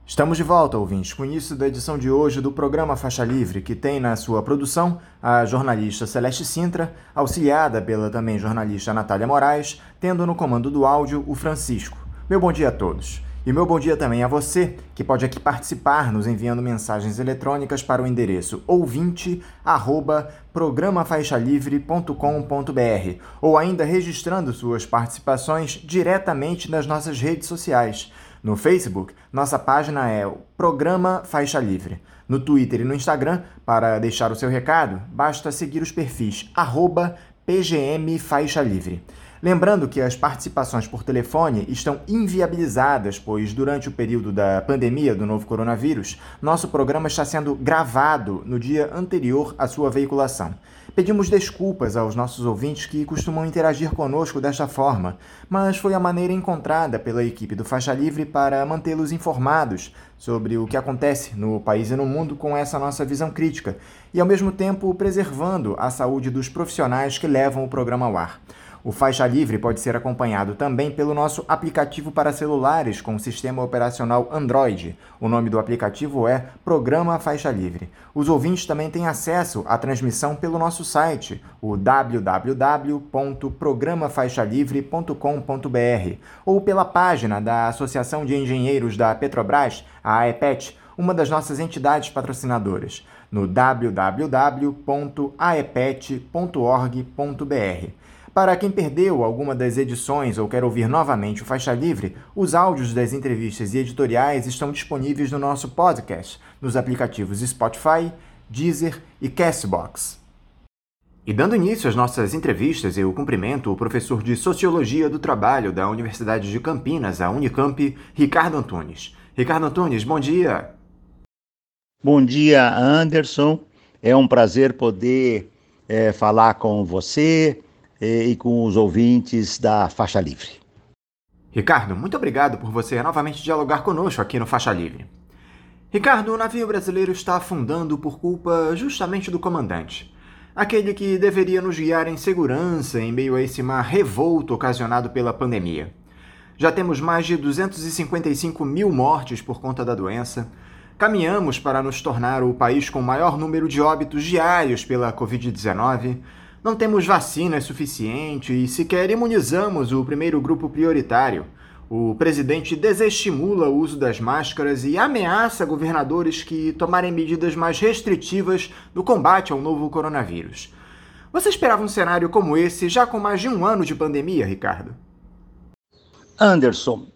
Estamos de volta, ouvintes, com o início da edição de hoje do programa Faixa Livre, que tem na sua produção a jornalista Celeste Sintra, auxiliada pela também jornalista Natália Moraes, tendo no comando do áudio o Francisco. Meu bom dia a todos. E meu bom dia também a você, que pode aqui participar nos enviando mensagens eletrônicas para o endereço ouvinte@programafaixalivre.com.br ou ainda registrando suas participações diretamente nas nossas redes sociais. No Facebook, nossa página é o Programa Faixa Livre. No Twitter e no Instagram, para deixar o seu recado, basta seguir os perfis @PGM Faixa Livre. Lembrando que as participações por telefone estão inviabilizadas, pois durante o período da pandemia do novo coronavírus, nosso programa está sendo gravado no dia anterior à sua veiculação. Pedimos desculpas aos nossos ouvintes que costumam interagir conosco desta forma, mas foi a maneira encontrada pela equipe do Faixa Livre para mantê-los informados sobre o que acontece no país e no mundo com essa nossa visão crítica e, ao mesmo tempo, preservando a saúde dos profissionais que levam o programa ao ar. O Faixa Livre pode ser acompanhado também pelo nosso aplicativo para celulares com sistema operacional Android. O nome do aplicativo é Programa Faixa Livre. Os ouvintes também têm acesso à transmissão pelo nosso site, o www.programafaixalivre.com.br, ou pela página da Associação de Engenheiros da Petrobras, a AEPET, uma das nossas entidades patrocinadoras, no www.aepet.org.br. Para quem perdeu alguma das edições ou quer ouvir novamente o Faixa Livre, os áudios das entrevistas e editoriais estão disponíveis no nosso podcast, nos aplicativos Spotify, Deezer e Castbox. E dando início às nossas entrevistas, eu cumprimento o professor de Sociologia do Trabalho da Universidade de Campinas, a Unicamp, Ricardo Antunes. Ricardo Antunes, bom dia! Bom dia, Anderson. É um prazer poder falar com você e com os ouvintes da Faixa Livre. Ricardo, muito obrigado por você novamente dialogar conosco aqui no Faixa Livre. Ricardo, o navio brasileiro está afundando por culpa justamente do comandante, aquele que deveria nos guiar em segurança em meio a esse mar revolto ocasionado pela pandemia. Já temos mais de 255 mil mortes por conta da doença. Caminhamos para nos tornar o país com o maior número de óbitos diários pela Covid-19. Não temos vacinas suficientes e sequer imunizamos o primeiro grupo prioritário. O presidente desestimula o uso das máscaras e ameaça governadores que tomarem medidas mais restritivas no combate ao novo coronavírus. Você esperava um cenário como esse já com mais de um ano de pandemia, Ricardo? Anderson,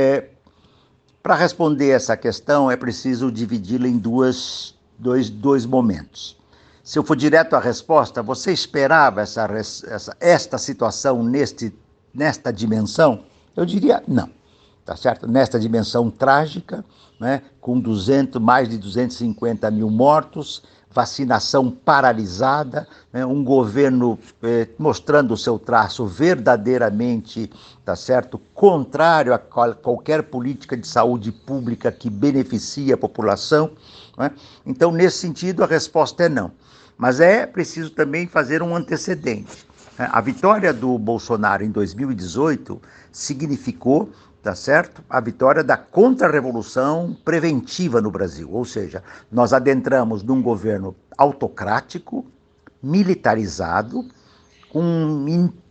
para responder essa questão é preciso dividi-la em dois momentos. Se eu for direto à resposta, você esperava esta situação nesta dimensão? Eu diria não, tá certo? Nesta dimensão trágica, né, com mais de 250 mil mortos, vacinação paralisada, né, um governo mostrando o seu traço verdadeiramente, tá certo, contrário a qualquer política de saúde pública que beneficie a população, né? Então, nesse sentido, a resposta é não. Mas é preciso também fazer um antecedente. A vitória do Bolsonaro em 2018 significou, tá certo, a vitória da contra-revolução preventiva no Brasil. Ou seja, nós adentramos num governo autocrático, militarizado, com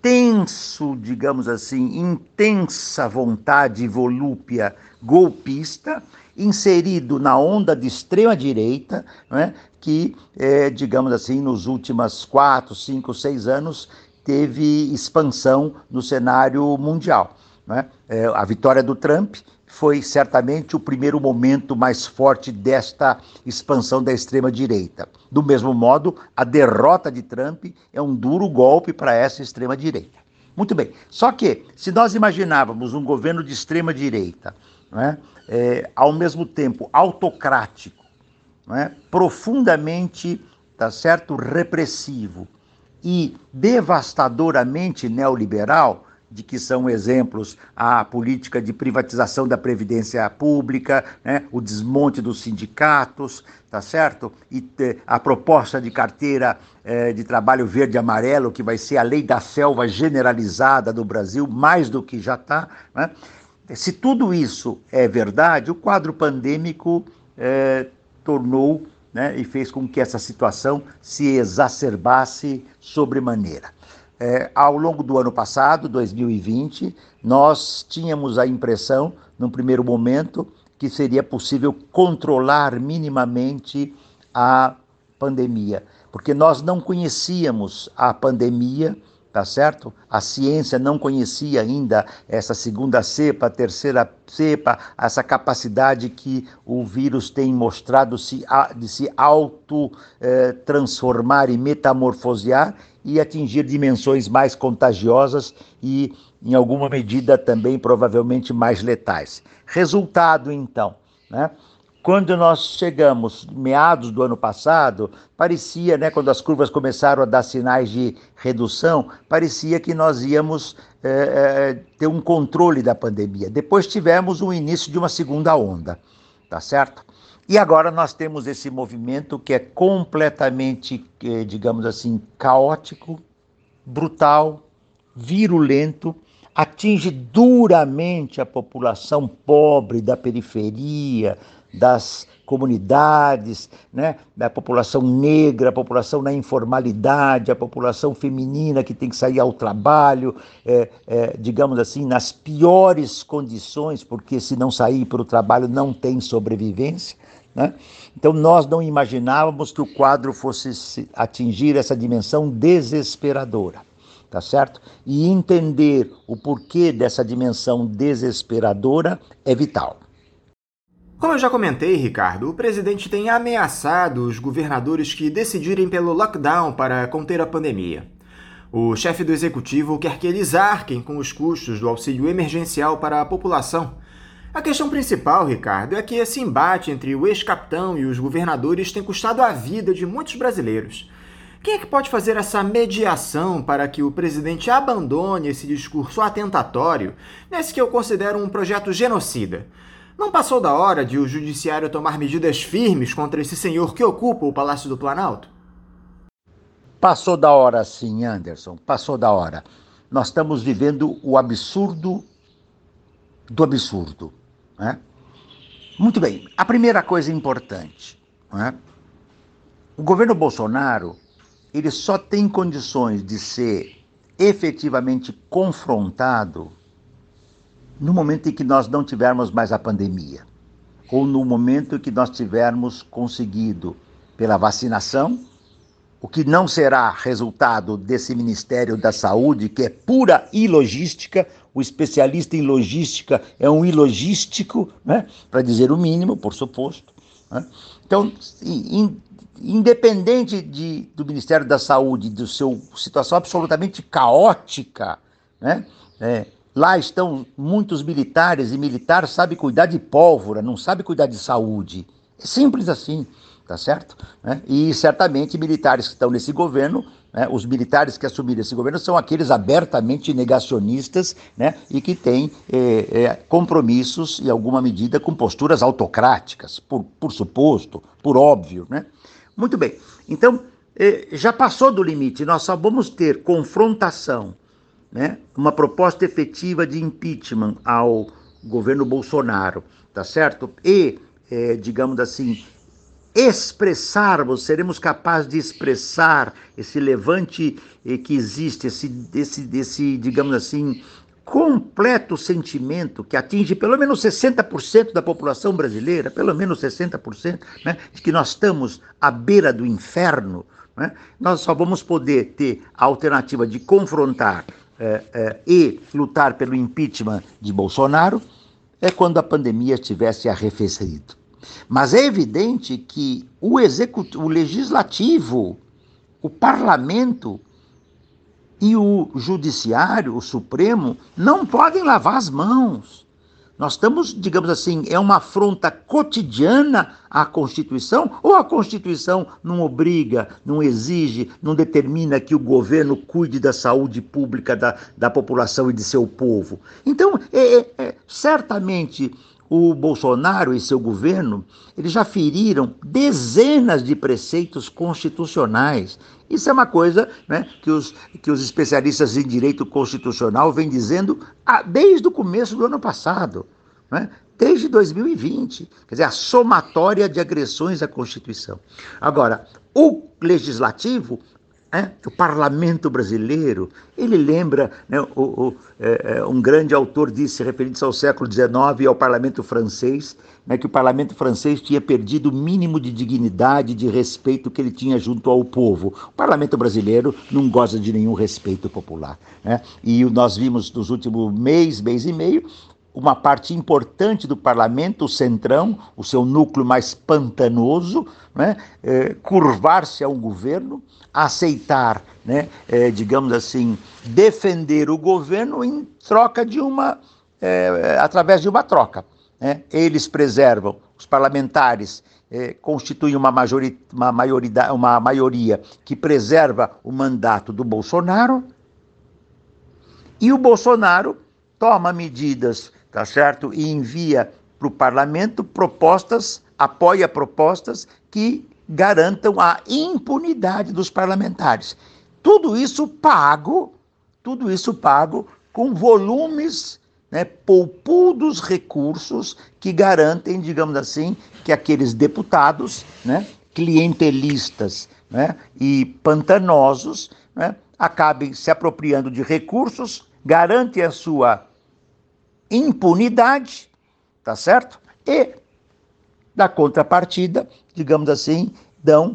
intensa vontade e volúpia golpista, inserido na onda de extrema-direita, né, que, digamos assim, nos últimos 4, 5, 6 anos, teve expansão no cenário mundial, né? A vitória do Trump foi certamente o primeiro momento mais forte desta expansão da extrema-direita. Do mesmo modo, a derrota de Trump é um duro golpe para essa extrema-direita. Muito bem, só que se nós imaginávamos um governo de extrema-direita, né, ao mesmo tempo autocrático, né, profundamente, tá certo, repressivo e devastadoramente neoliberal, de que são exemplos a política de privatização da previdência pública, né, o desmonte dos sindicatos, tá certo? E a proposta de carteira de trabalho verde e amarelo, que vai ser a lei da selva generalizada do Brasil, mais do que já está, né? se tudo isso é verdade, o quadro pandêmico tornou, né, e fez com que essa situação se exacerbasse sobremaneira. Ao longo do ano passado, 2020, nós tínhamos a impressão, num primeiro momento, que seria possível controlar minimamente a pandemia, porque nós não conhecíamos a pandemia, tá certo? A ciência não conhecia ainda essa segunda cepa, a terceira cepa, essa capacidade que o vírus tem mostrado de se transformar e metamorfosear e atingir dimensões mais contagiosas e, em alguma medida, também provavelmente mais letais. Resultado, então, né? Quando nós chegamos, meados do ano passado, parecia, né, quando as curvas começaram a dar sinais de redução, parecia que nós íamos ter um controle da pandemia. Depois tivemos o início de uma segunda onda, tá certo? E agora nós temos esse movimento que é completamente, digamos assim, caótico, brutal, virulento, atinge duramente a população pobre da periferia, das comunidades, né, da população negra, a população na informalidade, a população feminina que tem que sair ao trabalho, digamos assim, nas piores condições, porque se não sair para o trabalho não tem sobrevivência, né? Então nós não imaginávamos que o quadro fosse atingir essa dimensão desesperadora. Tá certo? E entender o porquê dessa dimensão desesperadora é vital. Como eu já comentei, Ricardo, o presidente tem ameaçado os governadores que decidirem pelo lockdown para conter a pandemia. O chefe do executivo quer que eles arquem com os custos do auxílio emergencial para a população. A questão principal, Ricardo, é que esse embate entre o ex-capitão e os governadores tem custado a vida de muitos brasileiros. Quem é que pode fazer essa mediação para que o presidente abandone esse discurso atentatório, nesse que eu considero um projeto genocida? Não passou da hora de o judiciário tomar medidas firmes contra esse senhor que ocupa o Palácio do Planalto? Passou da hora, sim, Anderson, passou da hora. Nós estamos vivendo o absurdo do absurdo, né? Muito bem, a primeira coisa importante, né? O governo Bolsonaro, ele só tem condições de ser efetivamente confrontado no momento em que nós não tivermos mais a pandemia, ou no momento em que nós tivermos conseguido, pela vacinação, o que não será resultado desse Ministério da Saúde, que é pura ilogística. O especialista em logística é um ilogístico, né? Para dizer o mínimo, por suposto, né? Então, independente do Ministério da Saúde, de sua situação absolutamente caótica, né? Lá estão muitos militares, e militar sabe cuidar de pólvora, não sabe cuidar de saúde. É simples assim, tá certo? E certamente militares que estão nesse governo, né, os militares que assumiram esse governo são aqueles abertamente negacionistas, né, e que têm compromissos, em alguma medida, com posturas autocráticas, por suposto, por óbvio, né? Muito bem, então já passou do limite, nós só vamos ter confrontação, né, uma proposta efetiva de impeachment ao governo Bolsonaro, tá certo? E, digamos assim, seremos capazes de expressar esse levante que existe, esse, digamos assim, completo sentimento que atinge pelo menos 60% da população brasileira, pelo menos 60%, né, de que nós estamos à beira do inferno, né? Nós só vamos poder ter a alternativa de confrontar e lutar pelo impeachment de Bolsonaro quando a pandemia tivesse arrefecido. Mas é evidente que o legislativo, o parlamento e o judiciário, o Supremo, não podem lavar as mãos. Nós estamos, digamos assim, é uma afronta cotidiana à Constituição, ou a Constituição não obriga, não exige, não determina que o governo cuide da saúde pública da população e de seu povo? Então, certamente, o Bolsonaro e seu governo, eles já feriram dezenas de preceitos constitucionais. Isso é uma coisa, né, que os especialistas em direito constitucional vêm dizendo desde o começo do ano passado, né? Desde 2020, quer dizer, a somatória de agressões à Constituição. Agora, o Legislativo, o Parlamento brasileiro, ele lembra, né, um grande autor disse, referindo-se ao século XIX e ao Parlamento francês, né, que o Parlamento francês tinha perdido o mínimo de dignidade e de respeito que ele tinha junto ao povo. O Parlamento brasileiro não goza de nenhum respeito popular, né? E nós vimos nos últimos mês e meio, uma parte importante do parlamento, o Centrão, o seu núcleo mais pantanoso, né, curvar-se a um governo, aceitar, né, digamos assim, defender o governo em troca de através de uma troca, né? Eles preservam, os parlamentares constituem uma maioria que preserva o mandato do Bolsonaro, e o Bolsonaro toma medidas, tá certo? E envia para o parlamento apoia propostas que garantam a impunidade dos parlamentares. Tudo isso pago com volumes, né, poupudos recursos que garantem, digamos assim, que aqueles deputados, né, clientelistas, né, e pantanosos, né, acabem se apropriando de recursos, garantem a sua impunidade, tá certo? E, da contrapartida, digamos assim, dão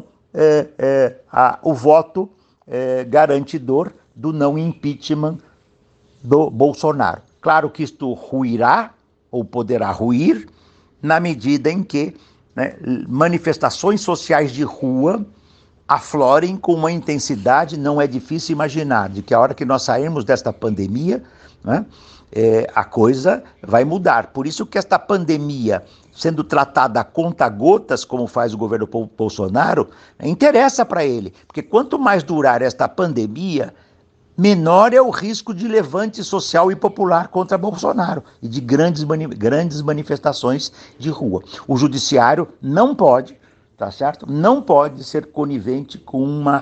o voto garantidor do não impeachment do Bolsonaro. Claro que isto ruirá, ou poderá ruir, na medida em que, né, manifestações sociais de rua aflorem com uma intensidade, não é difícil imaginar, de que a hora que nós sairmos desta pandemia, né, a coisa vai mudar. Por isso que esta pandemia, sendo tratada a conta-gotas, como faz o governo Bolsonaro, interessa para ele. Porque quanto mais durar esta pandemia, menor é o risco de levante social e popular contra Bolsonaro e de grandes manifestações de rua. O judiciário não pode, tá certo? Não pode ser conivente com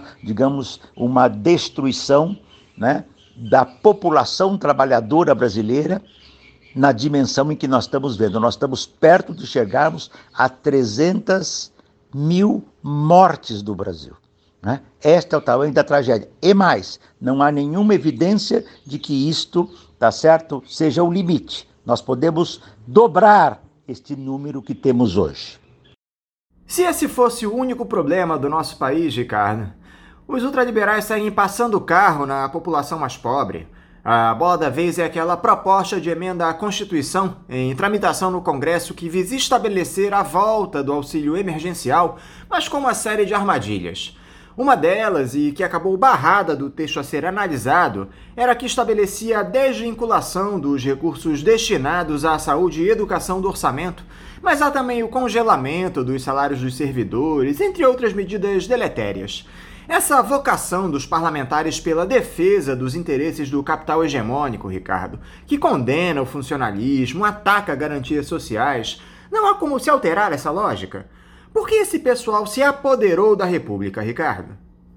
uma destruição, né, da população trabalhadora brasileira na dimensão em que nós estamos vendo. Nós estamos perto de chegarmos a 300 mil mortes do Brasil, né? Este é o tamanho da tragédia. E mais, não há nenhuma evidência de que isto, tá certo, seja o limite. Nós podemos dobrar este número que temos hoje. Se esse fosse o único problema do nosso país, Ricardo, os ultraliberais seguem passando o carro na população mais pobre. A bola da vez é aquela proposta de emenda à Constituição em tramitação no Congresso que visa estabelecer a volta do auxílio emergencial, mas com uma série de armadilhas. Uma delas, e que acabou barrada do texto a ser analisado, era a que estabelecia a desvinculação dos recursos destinados à saúde e educação do orçamento, mas há também o congelamento dos salários dos servidores, entre outras medidas deletérias. Essa vocação dos parlamentares pela defesa dos interesses do capital hegemônico, Ricardo, que condena o funcionalismo, ataca garantias sociais, não há como se alterar essa lógica? Por que esse pessoal se apoderou da República, Ricardo?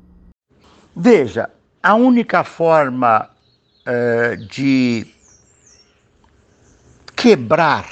Veja, a única forma de quebrar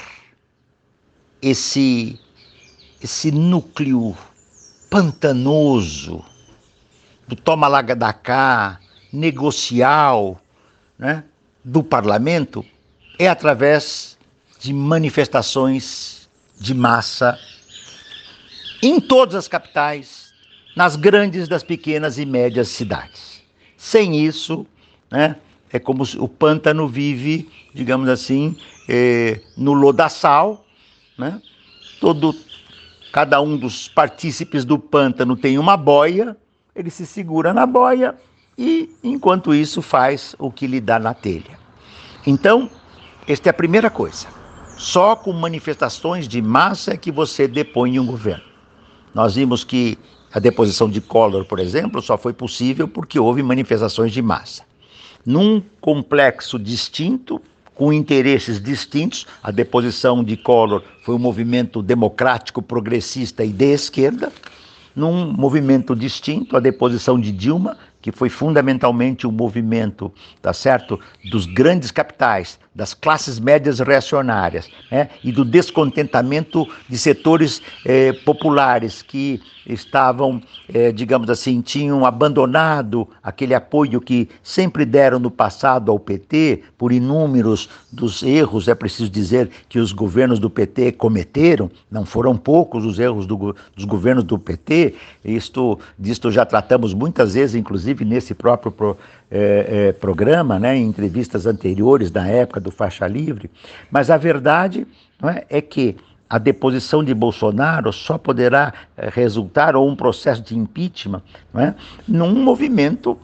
esse núcleo pantanoso do toma lá da cá, negocial, né, do parlamento, é através de manifestações de massa em todas as capitais, nas grandes, das pequenas e médias cidades. Sem isso, né, é como o pântano vive, digamos assim, no lodaçal, né? Cada um dos partícipes do pântano tem uma boia, ele se segura na boia e, enquanto isso, faz o que lhe dá na telha. Então, esta é a primeira coisa. Só com manifestações de massa é que você depõe um governo. Nós vimos que a deposição de Collor, por exemplo, só foi possível porque houve manifestações de massa. Num complexo distinto, com interesses distintos. A deposição de Collor foi um movimento democrático, progressista e de esquerda. Num movimento distinto, a deposição de Dilma, que foi fundamentalmente um movimento, tá certo, dos grandes capitais, das classes médias reacionárias, né, e do descontentamento de setores populares que estavam, digamos assim, tinham abandonado aquele apoio que sempre deram no passado ao PT, por inúmeros dos erros, é preciso dizer, que os governos do PT cometeram. Não foram poucos os erros dos governos do PT, disto já tratamos muitas vezes, inclusive nesse próprio programa, né, em entrevistas anteriores, na época do Faixa Livre. Mas a verdade, não é que a deposição de Bolsonaro só poderá resultar, ou um processo de impeachment, não é, num movimento,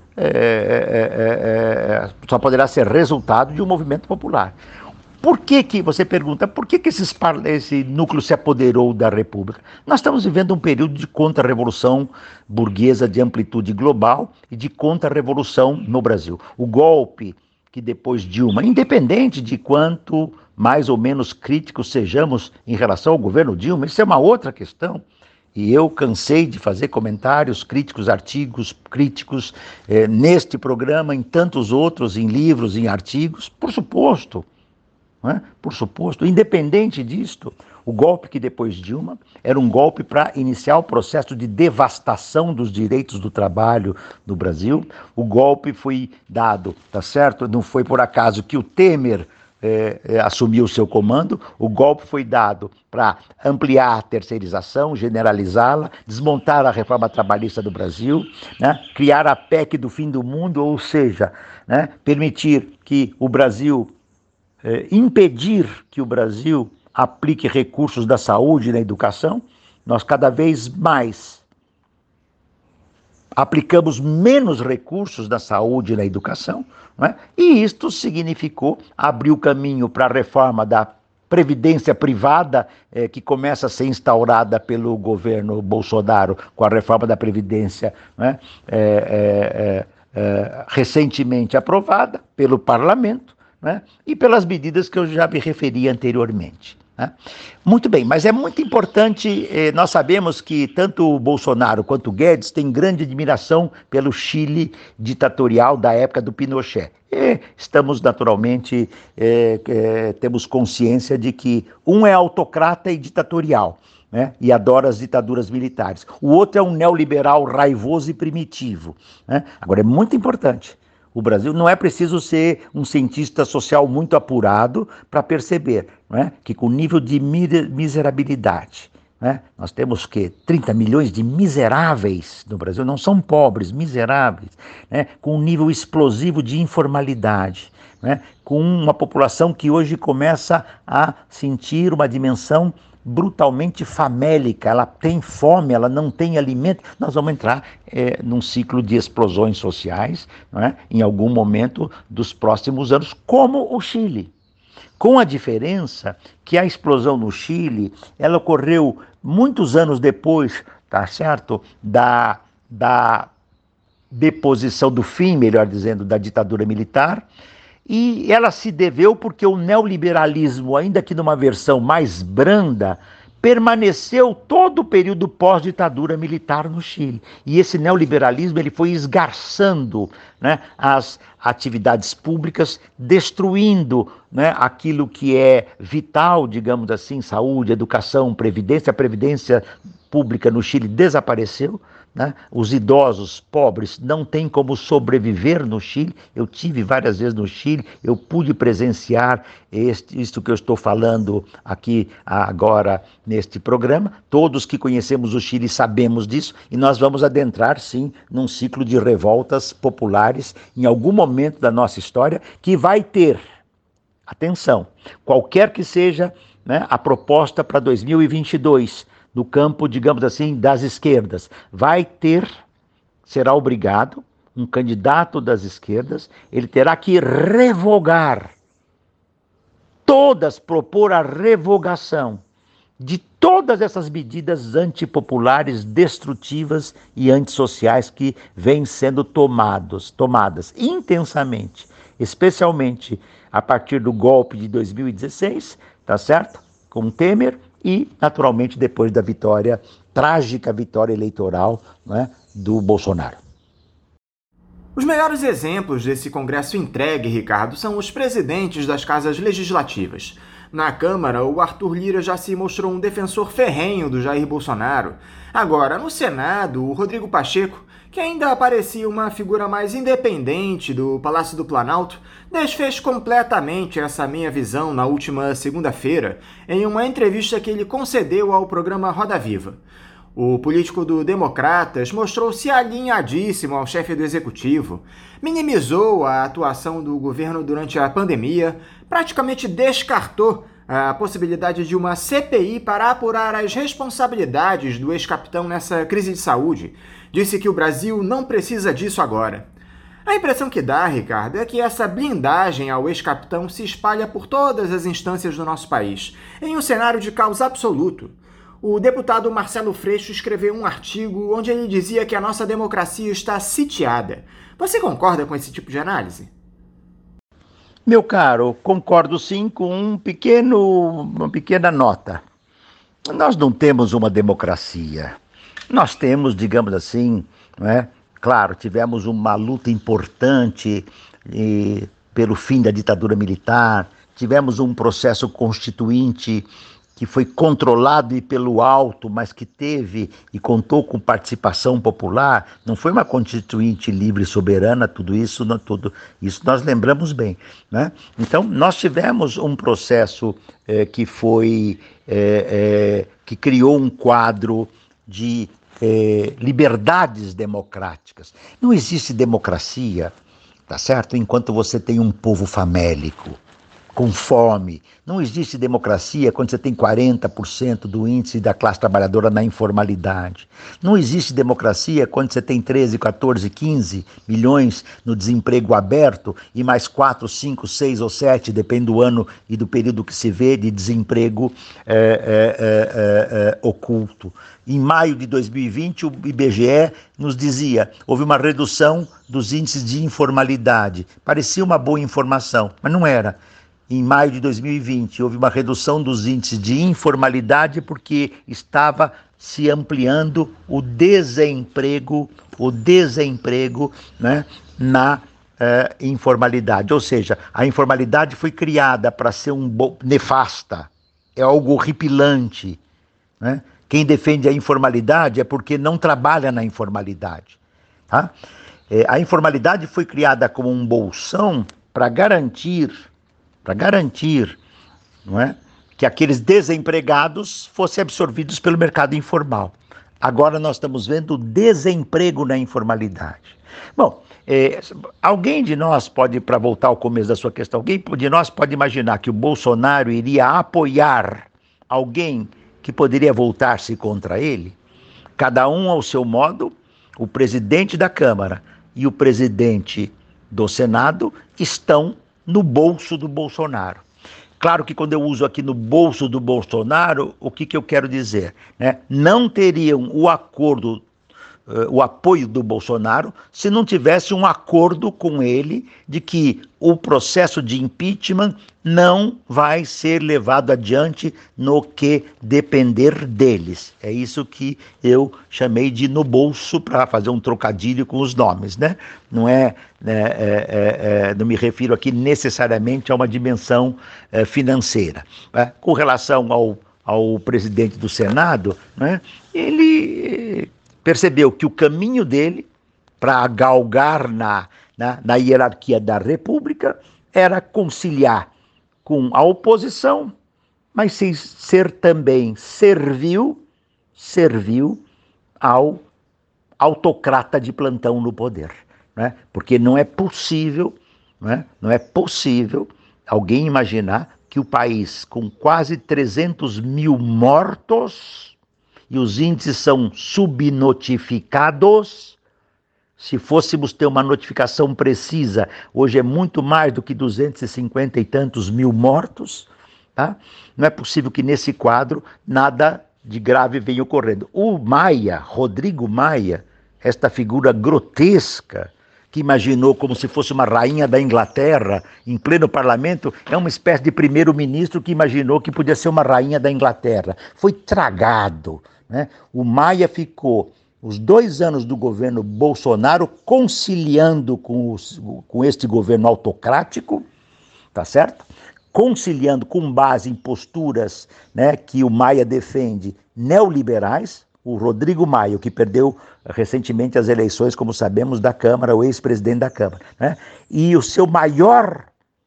só poderá ser resultado de um movimento popular. Por que você pergunta, por que esse núcleo se apoderou da República? Nós estamos vivendo um período de contra-revolução burguesa de amplitude global e de contra-revolução no Brasil. O golpe que depois Dilma, independente de quanto mais ou menos críticos sejamos em relação ao governo Dilma, isso é uma outra questão. E eu cansei de fazer comentários críticos, artigos críticos neste programa, em tantos outros, em livros, em artigos, por suposto. Por suposto, independente disto, o golpe que depois Dilma era um golpe para iniciar o processo de devastação dos direitos do trabalho no Brasil. O golpe foi dado, tá certo? Não foi por acaso que o Temer assumiu o seu comando. O golpe foi dado para ampliar a terceirização, generalizá-la, desmontar a reforma trabalhista do Brasil, né? Criar a PEC do fim do mundo, ou seja, né, permitir que o Brasil impedir que o Brasil aplique recursos da saúde e da educação. Nós cada vez mais aplicamos menos recursos da saúde e da educação, não é? E isto significou abrir o caminho para a reforma da previdência privada, que começa a ser instaurada pelo governo Bolsonaro com a reforma da Previdência, não é? Recentemente aprovada pelo Parlamento, né? E pelas medidas que eu já me referi anteriormente, né? Muito bem, mas é muito importante, nós sabemos que tanto o Bolsonaro quanto o Guedes têm grande admiração pelo Chile ditatorial da época do Pinochet. E estamos naturalmente, temos consciência de que um é autocrata e ditatorial, né, e adora as ditaduras militares. O outro é um neoliberal raivoso e primitivo, né? Agora, é muito importante. O Brasil, não é preciso ser um cientista social muito apurado para perceber, não é, que com o nível de miserabilidade, né, nós temos 30 milhões de miseráveis no Brasil, não são pobres, miseráveis, né, com um nível explosivo de informalidade, né, com uma população que hoje começa a sentir uma dimensão brutalmente famélica, ela tem fome, ela não tem alimento. Nós vamos entrar num ciclo de explosões sociais, não é? Em algum momento dos próximos anos, como o Chile. Com a diferença que a explosão no Chile, ela ocorreu muitos anos depois, tá certo? Da deposição do fim, melhor dizendo, da ditadura militar. E ela se deveu porque o neoliberalismo, ainda que numa versão mais branda, permaneceu todo o período pós-ditadura militar no Chile. E esse neoliberalismo ele foi esgarçando, né, as atividades públicas, destruindo, né, aquilo que é vital, digamos assim, saúde, educação, previdência. A previdência pública no Chile desapareceu, né? Os idosos pobres não têm como sobreviver no Chile. Eu tive várias vezes no Chile, eu pude presenciar isto que eu estou falando aqui agora neste programa. Todos que conhecemos o Chile sabemos disso, e nós vamos adentrar sim num ciclo de revoltas populares em algum momento da nossa história, que vai ter, atenção, qualquer que seja, né, a proposta para 2022, no campo, digamos assim, das esquerdas, será obrigado, um candidato das esquerdas, ele terá que propor a revogação de todas essas medidas antipopulares, destrutivas e antissociais que vêm sendo tomadas intensamente especialmente a partir do golpe de 2016, tá certo? Com Temer e, naturalmente, depois da vitória, trágica vitória eleitoral, né, do Bolsonaro. Os melhores exemplos desse Congresso entregue, Ricardo, são os presidentes das casas legislativas. Na Câmara, o Arthur Lira já se mostrou um defensor ferrenho do Jair Bolsonaro. Agora, no Senado, o Rodrigo Pacheco, que ainda parecia uma figura mais independente do Palácio do Planalto, desfez completamente essa minha visão na última segunda-feira, em uma entrevista que ele concedeu ao programa Roda Viva. O político do Democratas mostrou-se alinhadíssimo ao chefe do executivo, minimizou a atuação do governo durante a pandemia, praticamente descartou a possibilidade de uma CPI para apurar as responsabilidades do ex-capitão nessa crise de saúde. Disse que o Brasil não precisa disso agora. A impressão que dá, Ricardo, é que essa blindagem ao ex-capitão se espalha por todas as instâncias do nosso país, em um cenário de caos absoluto. O deputado Marcelo Freixo escreveu um artigo onde ele dizia que a nossa democracia está sitiada. Você concorda com esse tipo de análise? Meu caro, concordo sim com uma pequena nota. Nós não temos uma democracia. Nós temos, digamos assim, não é? Claro, tivemos uma luta importante pelo fim da ditadura militar, tivemos um processo constituinte que foi controlado e pelo alto, mas que teve e contou com participação popular, não foi uma constituinte livre e soberana, tudo isso nós lembramos bem, né? Então, nós tivemos um processo que criou um quadro de liberdades democráticas. Não existe democracia, tá certo? Enquanto você tem um povo famélico, com fome. Não existe democracia quando você tem 40% do índice da classe trabalhadora na informalidade. Não existe democracia quando você tem 13, 14, 15 milhões no desemprego aberto e mais 4, 5, 6 ou 7, depende do ano e do período que se vê, de desemprego oculto. Em maio de 2020, o IBGE nos dizia, houve uma redução dos índices de informalidade. Parecia uma boa informação, mas não era. Em maio de 2020, houve uma redução dos índices de informalidade porque estava se ampliando o desemprego, né, na informalidade. Ou seja, a informalidade foi criada para ser nefasta, é algo horripilante, né? Quem defende a informalidade é porque não trabalha na informalidade. Tá? A informalidade foi criada como um bolsão para garantir, não é, que aqueles desempregados fossem absorvidos pelo mercado informal. Agora nós estamos vendo o desemprego na informalidade. Bom, alguém de nós pode, para voltar ao começo da sua questão, alguém de nós pode imaginar que o Bolsonaro iria apoiar alguém que poderia voltar-se contra ele? Cada um ao seu modo, o presidente da Câmara e o presidente do Senado estão no bolso do Bolsonaro. Claro que quando eu uso aqui no bolso do Bolsonaro, o que eu quero dizer? Né? Não teriam o apoio do Bolsonaro se não tivesse um acordo com ele de que o processo de impeachment não vai ser levado adiante no que depender deles. É isso que eu chamei de no bolso, para fazer um trocadilho com os nomes, né? Não não me refiro aqui necessariamente a uma dimensão financeira. Né? Com relação ao presidente do Senado, né, ele percebeu que o caminho dele para galgar na hierarquia da República era conciliar com a oposição, mas sem ser também servil ao autocrata de plantão no poder. Né? Porque não é possível alguém imaginar que o país com quase 300 mil mortos, e os índices são subnotificados. Se fôssemos ter uma notificação precisa, hoje é muito mais do que 250 e tantos mil mortos, tá? Não é possível que nesse quadro nada de grave venha ocorrendo. O Maia, Rodrigo Maia, esta figura grotesca, que imaginou como se fosse uma rainha da Inglaterra em pleno parlamento, é uma espécie de primeiro-ministro que imaginou que podia ser uma rainha da Inglaterra. Foi tragado, né? O Maia ficou os 2 anos do governo Bolsonaro conciliando com este governo autocrático, tá certo? Conciliando com base em posturas, né, que o Maia defende, neoliberais. O Rodrigo Maia, que perdeu recentemente as eleições, como sabemos, da Câmara, o ex-presidente da Câmara, né? E o seu maior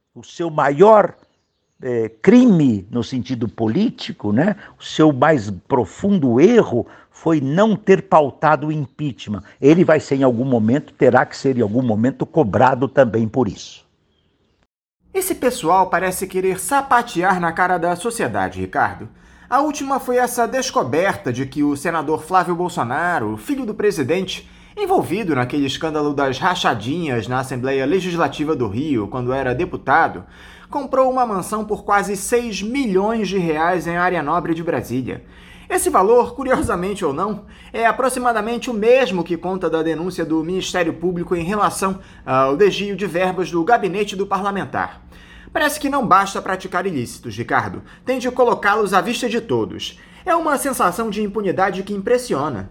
crime no sentido político, né? O seu mais profundo erro foi não ter pautado o impeachment. Ele vai ser em algum momento, terá que ser em algum momento cobrado também por isso. Esse pessoal parece querer sapatear na cara da sociedade, Ricardo. A última foi essa descoberta de que o senador Flávio Bolsonaro, filho do presidente, envolvido naquele escândalo das rachadinhas na Assembleia Legislativa do Rio, quando era deputado, comprou uma mansão por quase 6 milhões de reais em área nobre de Brasília. Esse valor, curiosamente ou não, é aproximadamente o mesmo que conta da denúncia do Ministério Público em relação ao desvio de verbas do gabinete do parlamentar. Parece que não basta praticar ilícitos, Ricardo. Tem de colocá-los à vista de todos. É uma sensação de impunidade que impressiona.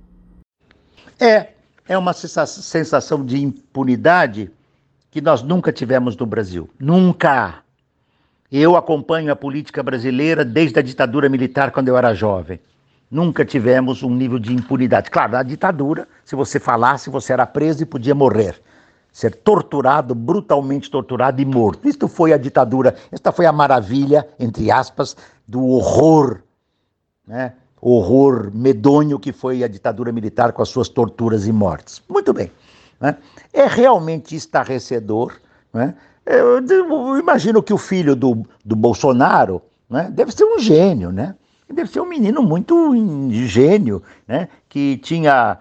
É uma sensação de impunidade que nós nunca tivemos no Brasil. Nunca! Eu acompanho a política brasileira desde a ditadura militar, quando eu era jovem. Nunca tivemos um nível de impunidade. Claro, na ditadura, se você falasse, você era preso e podia morrer. Ser torturado, brutalmente torturado e morto. Isto foi a ditadura, esta foi a maravilha, entre aspas, do horror, né? Horror medonho que foi a ditadura militar com as suas torturas e mortes. Muito bem, né? É realmente estarrecedor, né? Eu imagino que o filho do Bolsonaro, né, deve ser um gênio, né? Deve ser um menino muito gênio, né? Que tinha...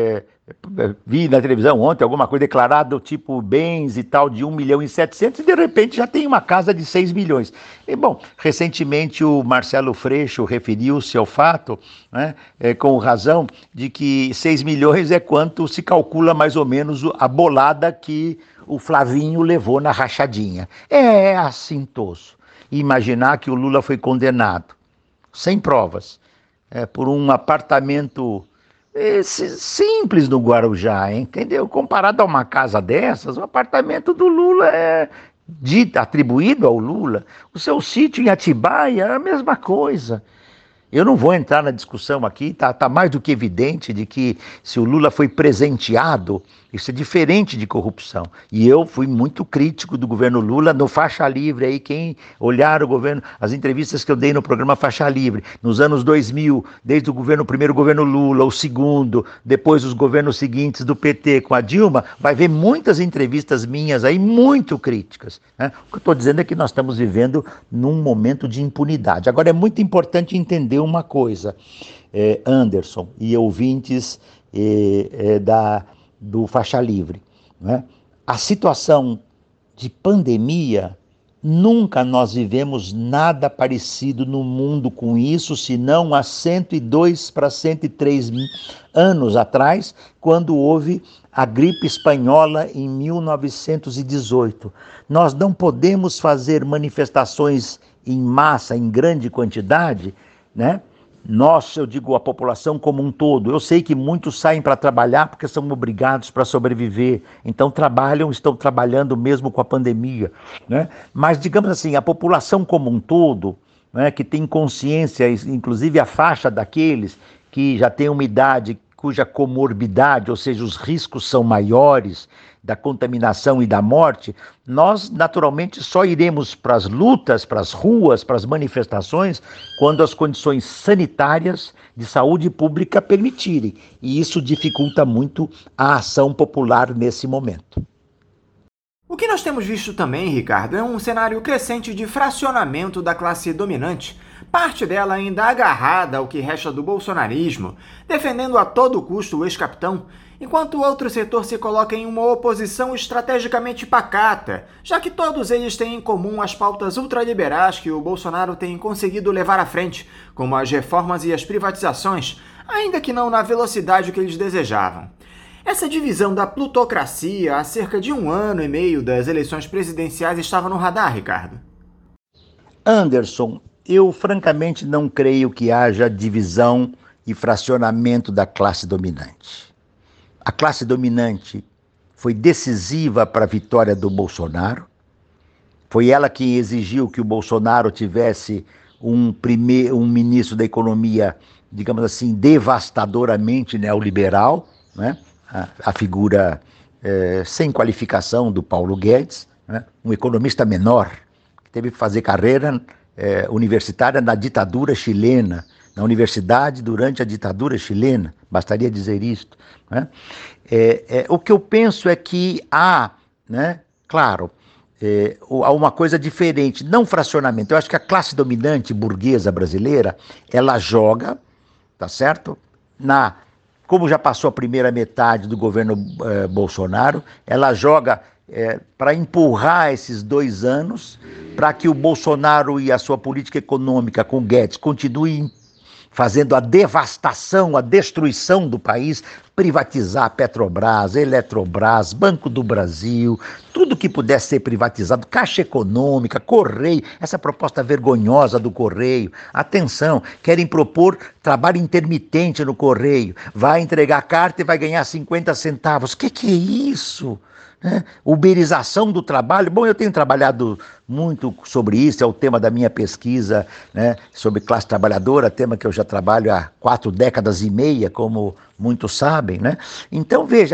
vi na televisão ontem alguma coisa declarada, tipo bens e tal, de 1 milhão e 700, e de repente já tem uma casa de 6 milhões. E, bom, recentemente o Marcelo Freixo referiu-se ao fato, né, com razão, de que 6 milhões é quanto se calcula mais ou menos a bolada que o Flavinho levou na rachadinha. É assintoso imaginar que o Lula foi condenado, sem provas, por um apartamento... simples no Guarujá, entendeu? Comparado a uma casa dessas, o apartamento do Lula é atribuído ao Lula. O seu sítio em Atibaia é a mesma coisa. Eu não vou entrar na discussão aqui, tá mais do que evidente de que se o Lula foi presenteado, isso é diferente de corrupção. E eu fui muito crítico do governo Lula no Faixa Livre, aí quem olhar o governo, as entrevistas que eu dei no programa Faixa Livre, nos anos 2000, desde o primeiro governo Lula, o segundo, depois os governos seguintes do PT com a Dilma, vai ver muitas entrevistas minhas aí muito críticas, né? O que eu estou dizendo é que nós estamos vivendo num momento de impunidade. Agora é muito importante entender uma coisa, Anderson e ouvintes do Faixa Livre, né? A situação de pandemia, nunca nós vivemos nada parecido no mundo com isso, senão há 102 para 103 anos atrás, quando houve a gripe espanhola em 1918. Nós não podemos fazer manifestações em massa, em grande quantidade, né? Nós, eu digo a população como um todo, eu sei que muitos saem para trabalhar porque são obrigados para sobreviver, então estão trabalhando mesmo com a pandemia, né? Mas, digamos assim, a população como um todo, né, que tem consciência, inclusive a faixa daqueles que já têm uma idade cuja comorbidade, ou seja, os riscos são maiores da contaminação e da morte, nós naturalmente só iremos para as lutas, para as ruas, para as manifestações, quando as condições sanitárias de saúde pública permitirem. E isso dificulta muito a ação popular nesse momento. O que nós temos visto também, Ricardo, é um cenário crescente de fracionamento da classe dominante, parte dela ainda agarrada ao que resta do bolsonarismo, defendendo a todo custo o ex-capitão, enquanto o outro setor se coloca em uma oposição estrategicamente pacata, já que todos eles têm em comum as pautas ultraliberais que o Bolsonaro tem conseguido levar à frente, como as reformas e as privatizações, ainda que não na velocidade que eles desejavam. Essa divisão da plutocracia há cerca de 1 ano e meio das eleições presidenciais estava no radar, Ricardo? Anderson, eu francamente não creio que haja divisão e fracionamento da classe dominante. A classe dominante foi decisiva para a vitória do Bolsonaro. Foi ela que exigiu que o Bolsonaro tivesse um ministro da Economia, digamos assim, devastadoramente neoliberal, né? A figura sem qualificação do Paulo Guedes, né? Um economista menor, que teve que fazer carreira universitária na ditadura chilena, na universidade durante a ditadura chilena, bastaria dizer isto, né? O que eu penso é que há, né, claro, há uma coisa diferente, não fracionamento. Eu acho que a classe dominante burguesa brasileira, ela joga, tá certo? Como já passou a primeira metade do governo Bolsonaro, ela joga para empurrar esses 2 anos, para que o Bolsonaro e a sua política econômica com Guedes continuem fazendo a devastação, a destruição do país, privatizar a Petrobras, Eletrobras, Banco do Brasil, tudo que pudesse ser privatizado, Caixa Econômica, Correio, essa proposta vergonhosa do Correio. Atenção, querem propor trabalho intermitente no Correio, vai entregar a carta e vai ganhar 50 centavos. O que é isso? Uberização do trabalho. Bom, eu tenho trabalhado muito sobre isso, é o tema da minha pesquisa, né, sobre classe trabalhadora, tema que eu já trabalho há 4 décadas e meia, como muitos sabem, né? Então, veja,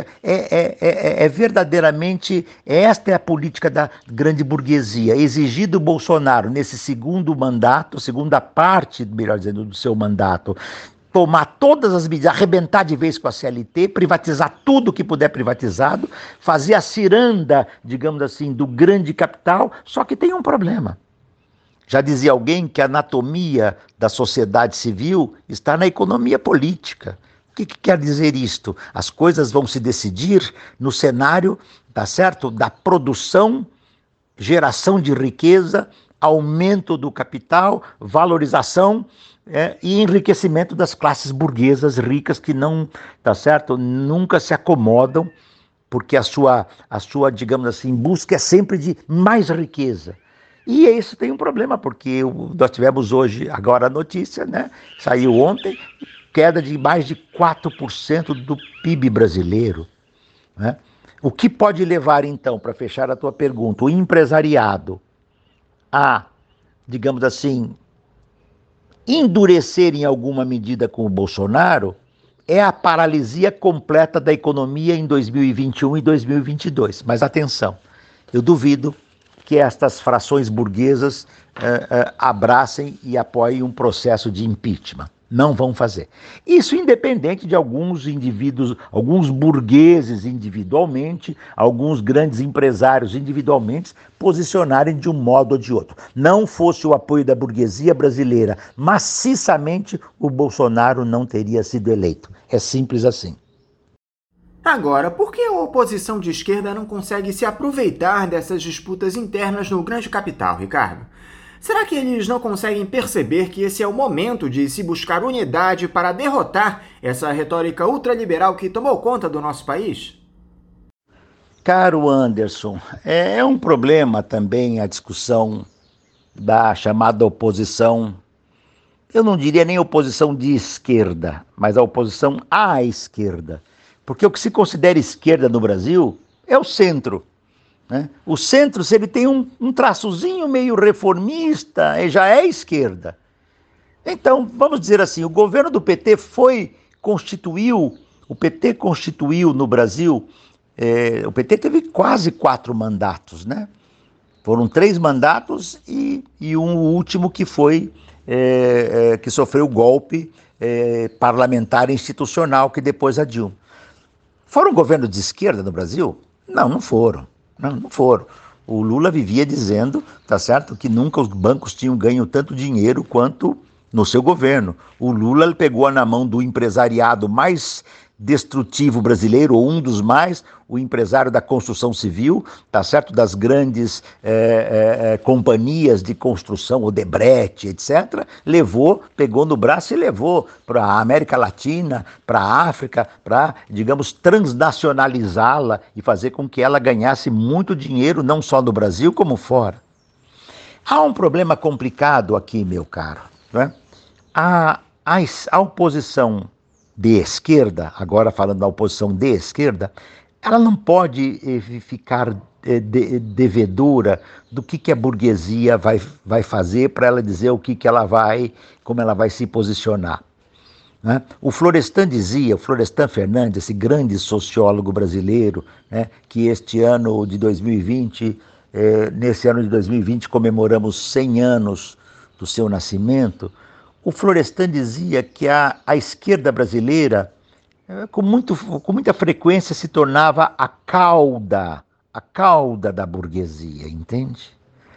verdadeiramente, esta é a política da grande burguesia, exigir do Bolsonaro, nesse segundo mandato, segunda parte, melhor dizendo, do seu mandato, tomar todas as medidas, arrebentar de vez com a CLT, privatizar tudo que puder privatizado, fazer a ciranda, digamos assim, do grande capital, só que tem um problema. Já dizia alguém que a anatomia da sociedade civil está na economia política. O que quer dizer isto? As coisas vão se decidir no cenário, tá certo, da produção, geração de riqueza, aumento do capital, valorização e enriquecimento das classes burguesas ricas que não, tá certo, nunca se acomodam, porque a sua, digamos assim, busca é sempre de mais riqueza. E isso tem um problema, porque nós tivemos hoje, agora a notícia, né, saiu ontem, queda de mais de 4% do PIB brasileiro, né? O que pode levar, então, para fechar a tua pergunta, o empresariado a, digamos assim, endurecer em alguma medida com o Bolsonaro é a paralisia completa da economia em 2021 e 2022. Mas atenção, eu duvido que estas frações burguesas abracem e apoiem um processo de impeachment. Não vão fazer. Isso independente de alguns indivíduos, alguns burgueses individualmente, alguns grandes empresários individualmente, posicionarem de um modo ou de outro. Não fosse o apoio da burguesia brasileira, maciçamente, o Bolsonaro não teria sido eleito. É simples assim. Agora, por que a oposição de esquerda não consegue se aproveitar dessas disputas internas no grande capital, Ricardo? Será que eles não conseguem perceber que esse é o momento de se buscar unidade para derrotar essa retórica ultraliberal que tomou conta do nosso país? Caro Anderson, é um problema também a discussão da chamada oposição, eu não diria nem oposição de esquerda, mas a oposição à esquerda. Porque o que se considera esquerda no Brasil é o centro. Né? O centro, se ele tem um traçozinho meio reformista, já é esquerda. Então, vamos dizer assim, o governo do PT o PT constituiu no Brasil, o PT teve quase 4 mandatos, né? Foram 3 mandatos e um último que foi, que sofreu o golpe parlamentar institucional que depois a Dilma. Foram governos de esquerda no Brasil? Não, não foram. Não foram. O Lula vivia dizendo, tá certo, que nunca os bancos tinham ganho tanto dinheiro quanto no seu governo. O Lula ele pegou na mão do empresariado mais destrutivo brasileiro, ou um dos mais, o empresário da construção civil, tá certo? Das grandes companhias de construção, Odebrecht, etc., pegou no braço e levou para a América Latina, para a África, para, digamos, transnacionalizá-la e fazer com que ela ganhasse muito dinheiro, não só no Brasil, como fora. Há um problema complicado aqui, meu caro, né? A oposição de esquerda, agora falando da oposição de esquerda, ela não pode ficar devedora do que a burguesia vai fazer para ela dizer como ela vai se posicionar. Né? O Florestan Fernandes, esse grande sociólogo brasileiro, né, que nesse ano de 2020 comemoramos 100 anos do seu nascimento. O Florestan dizia que a esquerda brasileira, com muita frequência, se tornava a cauda da burguesia, entende?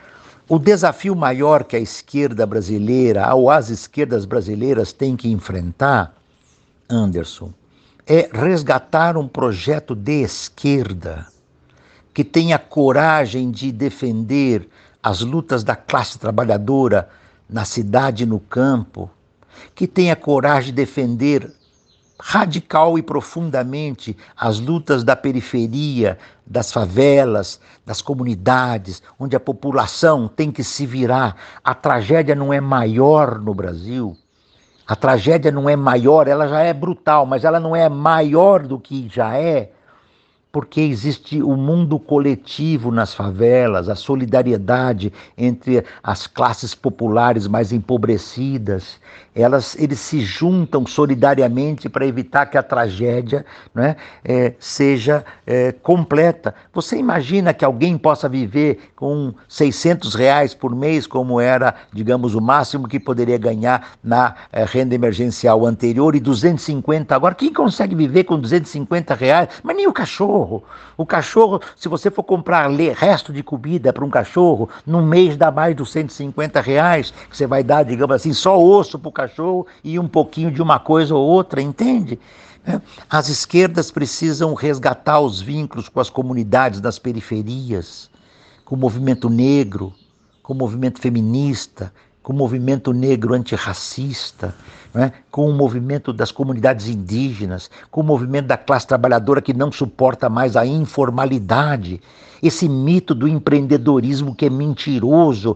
O desafio maior que a esquerda brasileira, ou as esquerdas brasileiras têm que enfrentar, Anderson, é resgatar um projeto de esquerda que tenha coragem de defender as lutas da classe trabalhadora na cidade e no campo, que tenha coragem de defender radical e profundamente as lutas da periferia, das favelas, das comunidades, onde a população tem que se virar. A tragédia não é maior no Brasil. A tragédia não é maior, ela já é brutal, mas ela não é maior do que já é, porque existe o mundo coletivo nas favelas, a solidariedade entre as classes populares mais empobrecidas. Eles se juntam solidariamente para evitar que a tragédia, né, seja completa. Você imagina que alguém possa viver com R$600 por mês, como era, digamos, o máximo que poderia ganhar na renda emergencial anterior, e 250 agora? Quem consegue viver com R$250? Mas nem o cachorro. O cachorro, se você for comprar resto de comida para um cachorro, num mês dá mais de R$150, que você vai dar, digamos assim, só osso para o cachorro e um pouquinho de uma coisa ou outra, entende? As esquerdas precisam resgatar os vínculos com as comunidades das periferias, com o movimento negro, com o movimento feminista, com o movimento negro antirracista, né? Com o movimento das comunidades indígenas, com o movimento da classe trabalhadora que não suporta mais a informalidade. Esse mito do empreendedorismo que é mentiroso.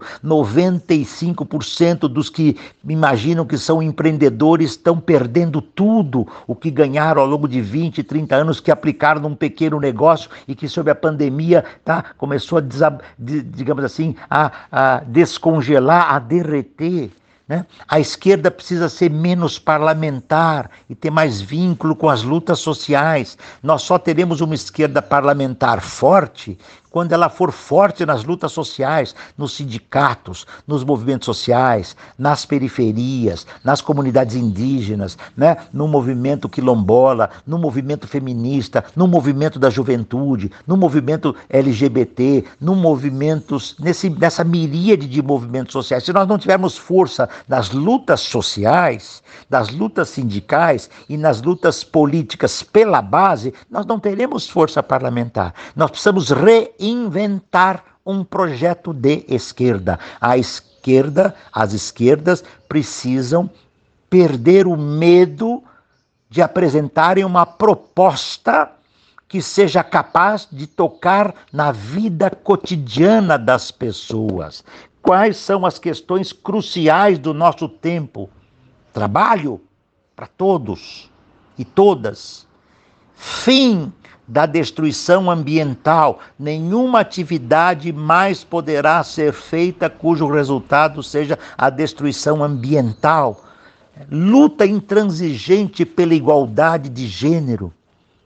95% dos que imaginam que são empreendedores estão perdendo tudo o que ganharam ao longo de 20, 30 anos, que aplicaram num pequeno negócio e que sob a pandemia começou digamos assim, a descongelar, a derreter. Né? A esquerda precisa ser menos parlamentar e ter mais vínculo com as lutas sociais. Nós só teremos uma esquerda parlamentar forte quando ela for forte nas lutas sociais, nos sindicatos, nos movimentos sociais, nas periferias, nas comunidades indígenas, né? No movimento quilombola, no movimento feminista, no movimento da juventude, no movimento LGBT, nessa miríade de movimentos sociais. Se nós não tivermos força nas lutas sociais, das lutas sindicais e nas lutas políticas pela base, nós não teremos força parlamentar. Nós precisamos reinventar um projeto de esquerda. As esquerdas precisam perder o medo de apresentarem uma proposta que seja capaz de tocar na vida cotidiana das pessoas. Quais são as questões cruciais do nosso tempo? Trabalho para todos e todas. Fim da destruição ambiental. Nenhuma atividade mais poderá ser feita cujo resultado seja a destruição ambiental. Luta intransigente pela igualdade de gênero.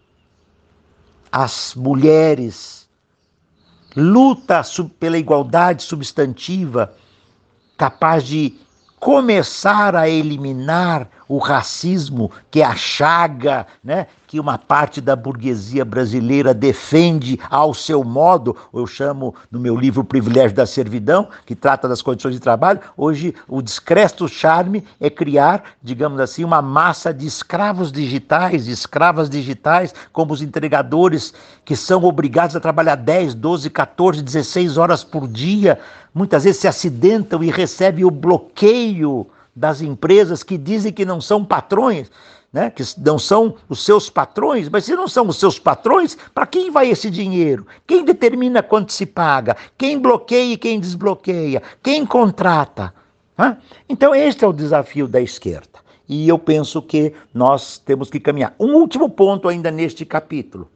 As mulheres. Luta pela igualdade substantiva, capaz de começar a eliminar o racismo, que é a chaga, né, que uma parte da burguesia brasileira defende ao seu modo. Eu chamo no meu livro O Privilégio da Servidão, que trata das condições de trabalho. Hoje o discreto charme é criar, digamos assim, uma massa de escravos digitais, de escravas digitais, como os entregadores que são obrigados a trabalhar 10, 12, 14, 16 horas por dia, muitas vezes se acidentam e recebem o bloqueio das empresas que dizem que não são patrões, né? Que não são os seus patrões. Mas se não são os seus patrões, para quem vai esse dinheiro? Quem determina quanto se paga? Quem bloqueia e quem desbloqueia? Quem contrata? Então este é o desafio da esquerda. E eu penso que nós temos que caminhar. Um último ponto ainda neste capítulo,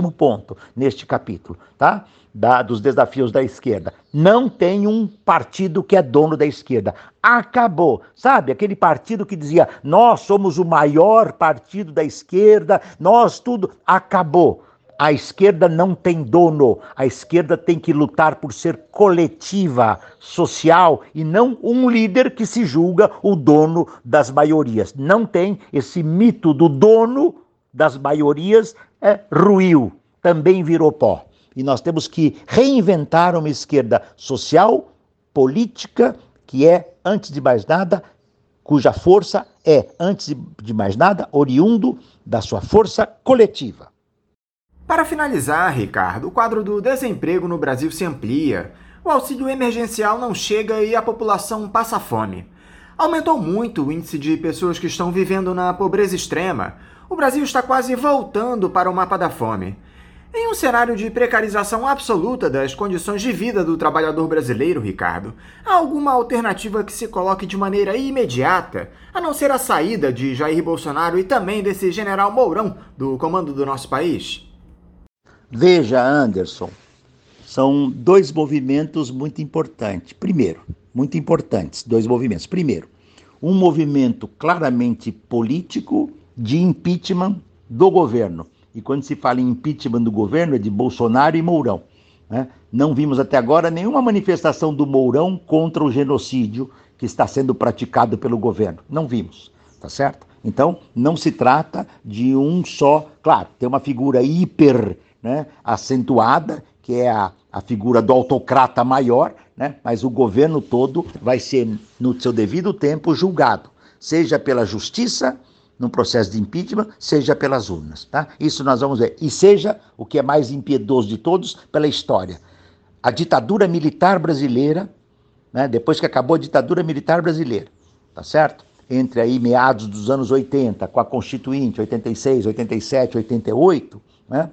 tá? Dos desafios da esquerda. Não tem um partido que é dono da esquerda. Acabou. Sabe, aquele partido que dizia, nós somos o maior partido da esquerda, nós tudo. Acabou. A esquerda não tem dono. A esquerda tem que lutar por ser coletiva, social, e não um líder que se julga o dono das maiorias. Não tem esse mito do dono das maiorias, ruiu, também virou pó. E nós temos que reinventar uma esquerda social, política, que é, antes de mais nada, cuja força é, antes de mais nada, oriundo da sua força coletiva. Para finalizar, Ricardo, o quadro do desemprego no Brasil se amplia, o auxílio emergencial não chega e a população passa fome. Aumentou muito o índice de pessoas que estão vivendo na pobreza extrema. O Brasil está quase voltando para o mapa da fome. Em um cenário de precarização absoluta das condições de vida do trabalhador brasileiro, Ricardo, há alguma alternativa que se coloque de maneira imediata, a não ser a saída de Jair Bolsonaro e também desse general Mourão do comando do nosso país? Veja, Anderson, são dois movimentos muito importantes. Dois movimentos. Primeiro, um movimento claramente político de impeachment do governo. E quando se fala em impeachment do governo, é de Bolsonaro e Mourão, né? Não vimos até agora nenhuma manifestação do Mourão contra o genocídio que está sendo praticado pelo governo. Não vimos, tá certo? Então, não se trata de um só... Claro, tem uma figura hiper, né, acentuada, que é a figura do autocrata maior, né? Mas o governo todo vai ser, no seu devido tempo, julgado, seja pela justiça, num processo de impeachment, seja pelas urnas, tá? Isso nós vamos ver. E seja, o que é mais impiedoso de todos, pela história. A ditadura militar brasileira, né, depois que acabou a ditadura militar brasileira, tá certo? Entre aí meados dos anos 80, com a Constituinte, 86, 87, 88, né?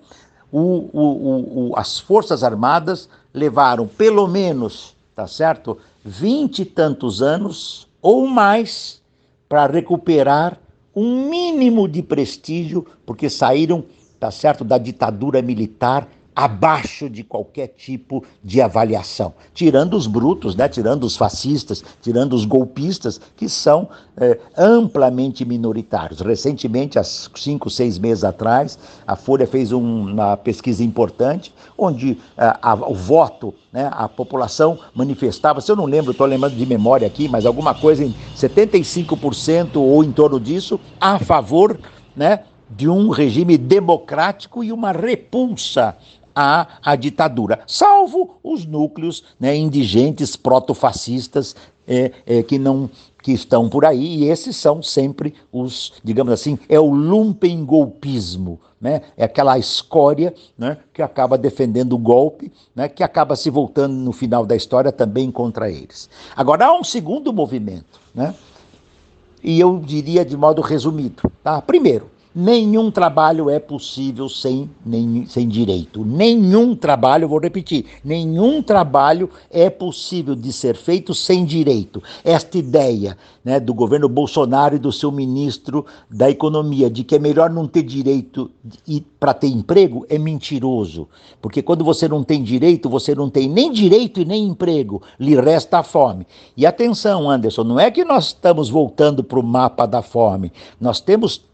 As Forças Armadas levaram pelo menos, tá certo? 20 e tantos anos ou mais para recuperar um mínimo de prestígio, porque saíram, tá certo, da ditadura militar abaixo de qualquer tipo de avaliação. Tirando os brutos, né? Tirando os fascistas, tirando os golpistas, que são amplamente minoritários. Recentemente, há 5, 6 meses atrás, a Folha fez uma pesquisa importante, onde o voto, né, a população manifestava, se eu não lembro, estou lembrando de memória aqui, mas alguma coisa em 75% ou em torno disso, a favor, né, de um regime democrático e uma repulsa à ditadura, salvo os núcleos, né, indigentes, protofascistas que estão por aí, e esses são sempre os, digamos assim, é o lumpengolpismo, né? É aquela escória, né, que acaba defendendo o golpe, né, que acaba se voltando no final da história também contra eles. Agora, há um segundo movimento, né? E eu diria de modo resumido, tá? Primeiro, nenhum trabalho é possível sem direito. Nenhum trabalho, vou repetir, nenhum trabalho é possível de ser feito sem direito. Esta ideia, né, do governo Bolsonaro e do seu ministro da Economia, de que é melhor não ter direito para ter emprego, é mentiroso. Porque quando você não tem direito, você não tem nem direito e nem emprego, lhe resta a fome. E atenção, Anderson, não é que nós estamos voltando para o mapa da fome, nós temos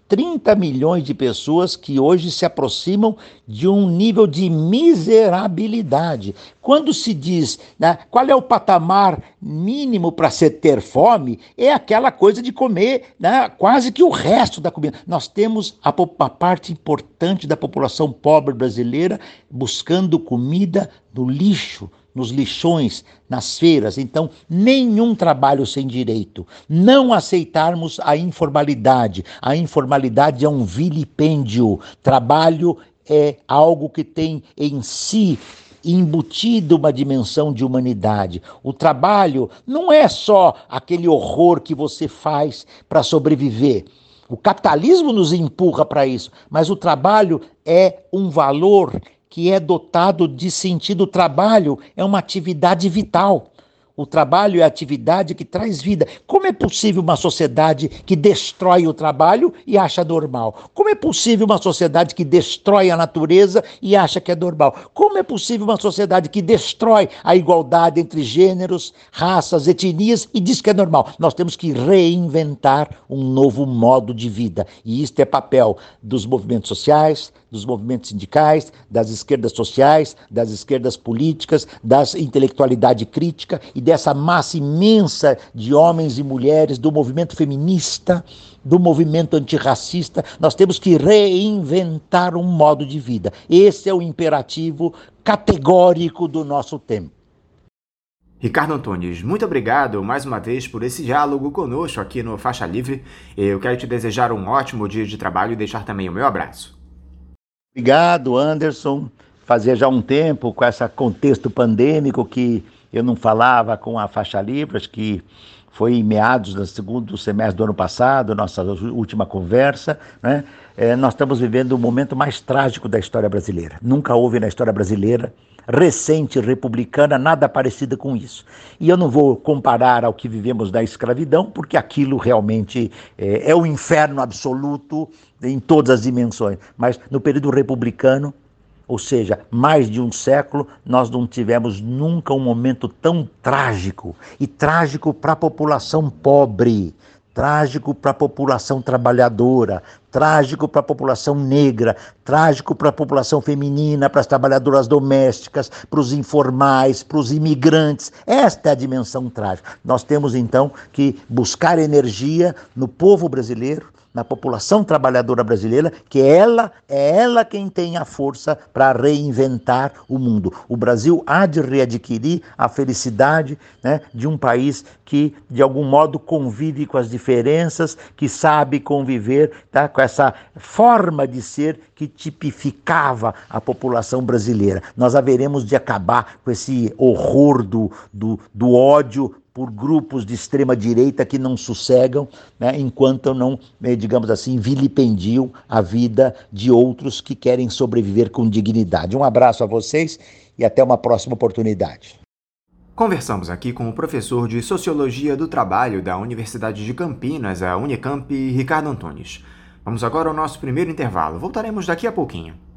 30 milhões de pessoas que hoje se aproximam de um nível de miserabilidade. Quando se diz, né, qual é o patamar mínimo para se ter fome, é aquela coisa de comer, né, quase que o resto da comida. Nós temos a parte importante da população pobre brasileira buscando comida no lixo, nos lixões, nas feiras. Então, nenhum trabalho sem direito. Não aceitarmos a informalidade. A informalidade é um vilipêndio. Trabalho é algo que tem em si embutido uma dimensão de humanidade. O trabalho não é só aquele horror que você faz para sobreviver. O capitalismo nos empurra para isso, mas o trabalho é um valor que é dotado de sentido. O trabalho é uma atividade vital. O trabalho é a atividade que traz vida. Como é possível uma sociedade que destrói o trabalho e acha normal? Como é possível uma sociedade que destrói a natureza e acha que é normal? Como é possível uma sociedade que destrói a igualdade entre gêneros, raças, etnias e diz que é normal? Nós temos que reinventar um novo modo de vida. E isto é papel dos movimentos sociais, dos movimentos sindicais, das esquerdas sociais, das esquerdas políticas, da intelectualidade crítica e dessa massa imensa de homens e mulheres, do movimento feminista, do movimento antirracista. Nós temos que reinventar um modo de vida. Esse é o imperativo categórico do nosso tempo. Ricardo Antunes, muito obrigado mais uma vez por esse diálogo conosco aqui no Faixa Livre. Eu quero te desejar um ótimo dia de trabalho e deixar também o meu abraço. Obrigado, Anderson. Fazia já um tempo com esse contexto pandêmico que eu não falava com a Faixa Livre, acho que foi em meados do segundo semestre do ano passado, nossa última conversa, né? Nós estamos vivendo o momento mais trágico da história brasileira. Nunca houve na história brasileira recente, republicana, nada parecido com isso. E eu não vou comparar ao que vivemos da escravidão, porque aquilo realmente é o inferno absoluto em todas as dimensões. Mas no período republicano, ou seja, mais de um século, nós não tivemos nunca um momento tão trágico. E trágico para a população pobre, trágico para a população trabalhadora, trágico para a população negra, trágico para a população feminina, para as trabalhadoras domésticas, para os informais, para os imigrantes. Esta é a dimensão trágica. Nós temos então que buscar energia no povo brasileiro, na população trabalhadora brasileira, que é ela quem tem a força para reinventar o mundo. O Brasil há de readquirir a felicidade, né, de um país que, de algum modo, convive com as diferenças, que sabe conviver, tá, com essa forma de ser que tipificava a população brasileira. Nós haveremos de acabar com esse horror do ódio por grupos de extrema-direita que não sossegam, né, enquanto não, digamos assim, vilipendiam a vida de outros que querem sobreviver com dignidade. Um abraço a vocês e até uma próxima oportunidade. Conversamos aqui com o professor de Sociologia do Trabalho da Universidade de Campinas, a Unicamp, Ricardo Antunes. Vamos agora ao nosso primeiro intervalo. Voltaremos daqui a pouquinho.